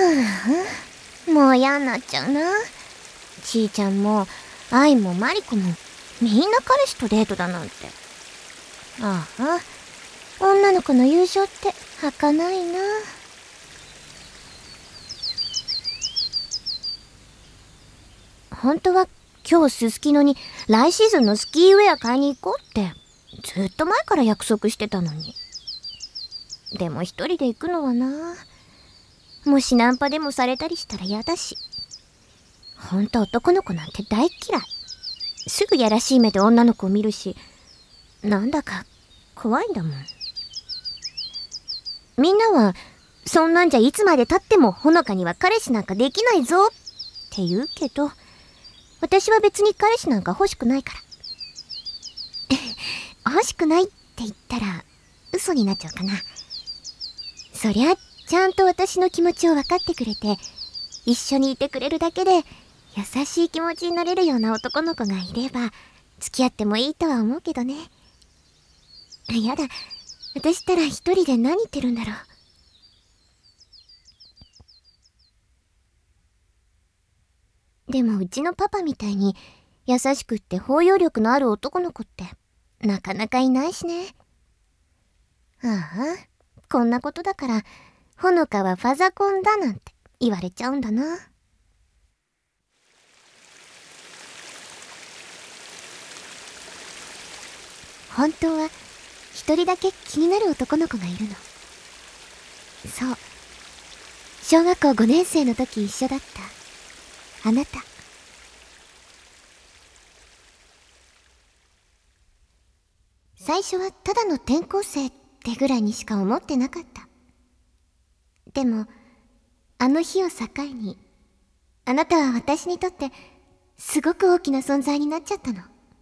もう嫌になっちゃうな。ちーちゃんもアイもマリコもみんな彼氏とデートだなんて。ああ、女の子の友情って儚いな。本当は今日すすきのに来シーズンのスキーウェア買いに行こうってずっと前から約束してたのに。でも一人で行くのはな、もしナンパでもされたりしたら嫌だし。ほんと男の子なんて大嫌い。すぐやらしい目で女の子を見るし、なんだか怖いんだもん。みんなはそんなんじゃいつまで経ってもほのかには彼氏なんかできないぞって言うけど、私は別に彼氏なんか欲しくないから。欲しくないって言ったら嘘になっちゃうかな。そりゃちゃんと私の気持ちを分かってくれて一緒にいてくれるだけで優しい気持ちになれるような男の子がいれば付き合ってもいいとは思うけどね。やだ、私ったら一人で何言ってるんだろう。でもうちのパパみたいに優しくって包容力のある男の子ってなかなかいないしね。ああ、こんなことだからほのかはファザコンだなんて言われちゃうんだな。本当は一人だけ気になる男の子がいるの。そう、小学校5年生の時一緒だったあなた。最初はただの転校生ってぐらいにしか思ってなかった。でもあの日を境にあなたは私にとってすごく大きな存在になっちゃったの。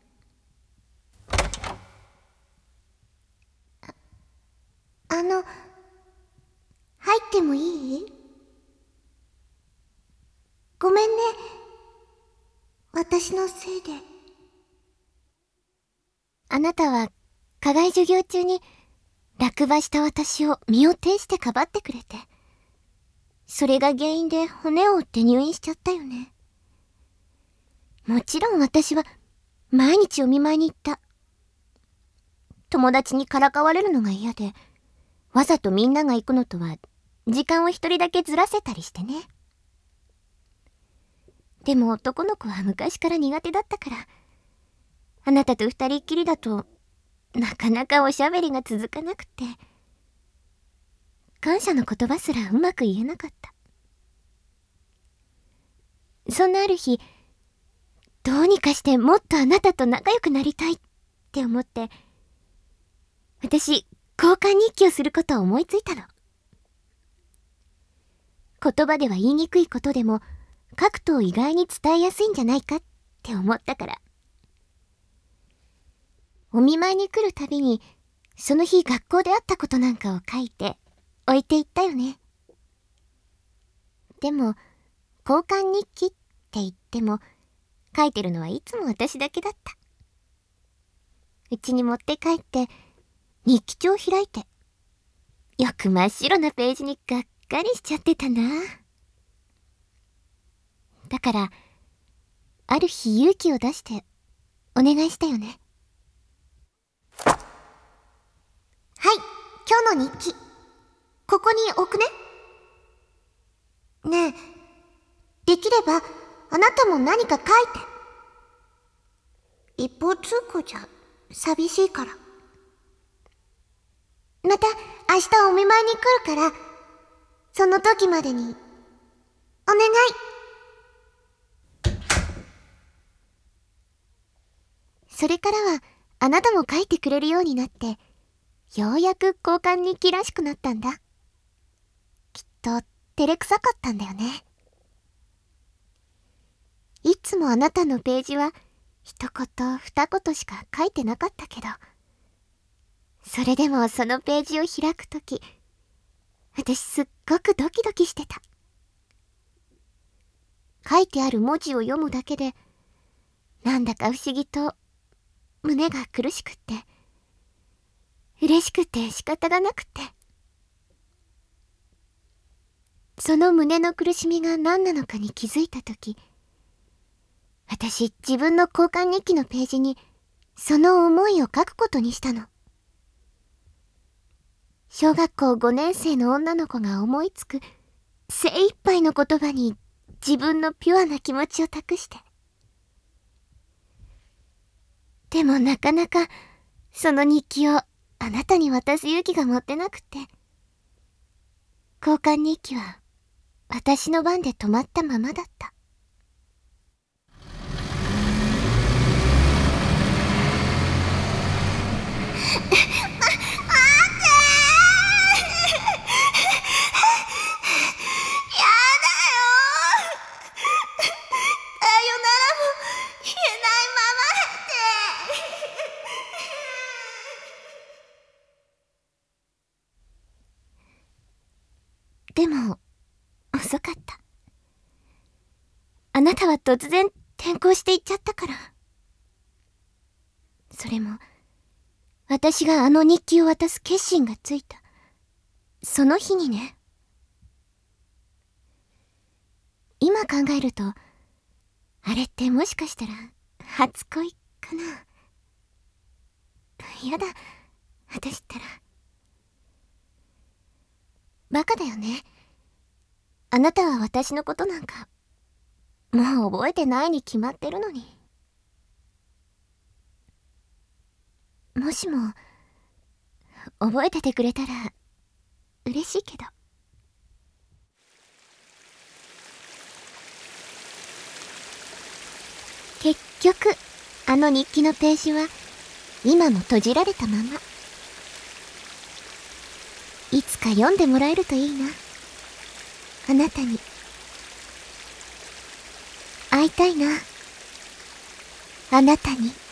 入ってもいい？ごめんね、私のせいで。あなたは課外授業中に落馬した私を身を挺してかばってくれて、それが原因で骨を折って入院しちゃったよね。もちろん私は毎日お見舞いに行った。友達にからかわれるのが嫌で、わざとみんなが行くのとは時間を一人だけずらせたりしてね。でも男の子は昔から苦手だったから、あなたと二人っきりだとなかなかおしゃべりが続かなくて、感謝の言葉すらうまく言えなかった。そんなある日、どうにかしてもっとあなたと仲良くなりたいって思って、私交換日記をすることを思いついたの。言葉では言いにくいことでも書くと意外に伝えやすいんじゃないかって思ったから。お見舞いに来るたびにその日学校であったことなんかを書いて置いていったよね。でも交換日記って言っても書いてるのはいつも私だけだった。家に持って帰って日記帳を開いて、よく真っ白なページにがっかりしちゃってたな。だからある日勇気を出してお願いしたよね。はい、今日の日記ここに置くね。ねえ、できればあなたも何か書いて。一方通行じゃ寂しいから。また明日お見舞いに来るから、その時までにお願い。それからはあなたも書いてくれるようになって、ようやく交換日記らしくなったんだ。きっと照れくさかったんだよね。いつもあなたのページは一言二言しか書いてなかったけど、それでもそのページを開くとき、私すっごくドキドキしてた。書いてある文字を読むだけで、なんだか不思議と胸が苦しくって、嬉しくて仕方がなくって。 その胸の苦しみが何なのかに気づいたとき、私自分の交換日記のページにその思いを書くことにしたの。小学校5年生の女の子が思いつく精一杯の言葉に自分のピュアな気持ちを託して。でもなかなかその日記をあなたに渡す勇気が持ってなくて、交換日記は私の番で止まったままだった。でも、遅かった。あなたは突然転校していっちゃったから。それも、私があの日記を渡す決心がついた。その日にね。今考えると、あれってもしかしたら、初恋かな。やだ、私ったら。バカだよね。あなたは私のことなんか、もう覚えてないに決まってるのに。もしも、覚えててくれたら、嬉しいけど。結局、あの日記のページは、今も閉じられたまま。いつか読んでもらえるといいな。あなたに。会いたいな。あなたに。